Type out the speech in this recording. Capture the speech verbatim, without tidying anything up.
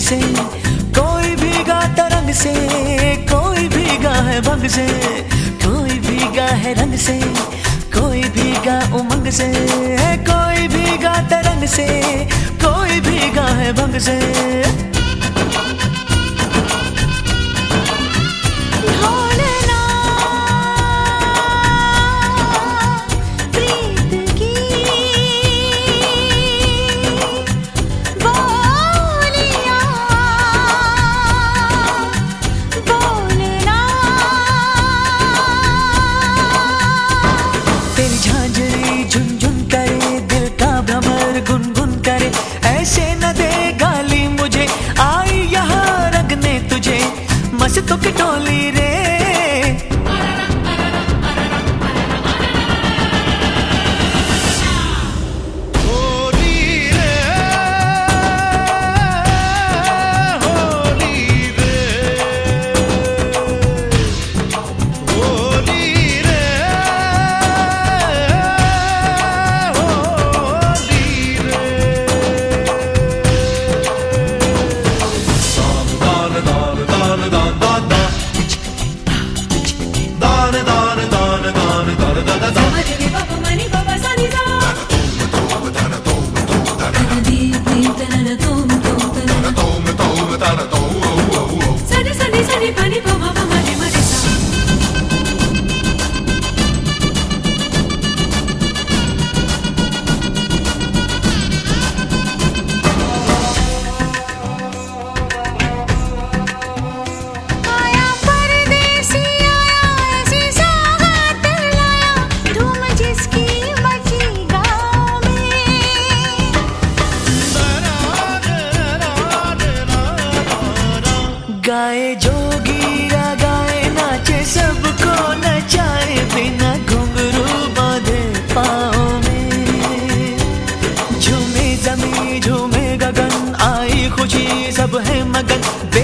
से, कोई भीगा तरंग से, कोई भीगा है भंग से, कोई भीगा है रंग से, कोई भीगा उमंग से, कोई भीगा तरंग से, कोई भीगा है भंग से। झांझरी झुनझुन करे, दिल का भ्रमर गुनगुन करे, ऐसे न दे गाली मुझे, आई यहाँ रंगने तुझे मस्तों की टोली रे। गाए जोगीरा गाए नाचे सबको नचाए, बिना घुंघरू बांधे पाँव में, झूमे जमी झूमे गगन, आई खुशी सब है मगन।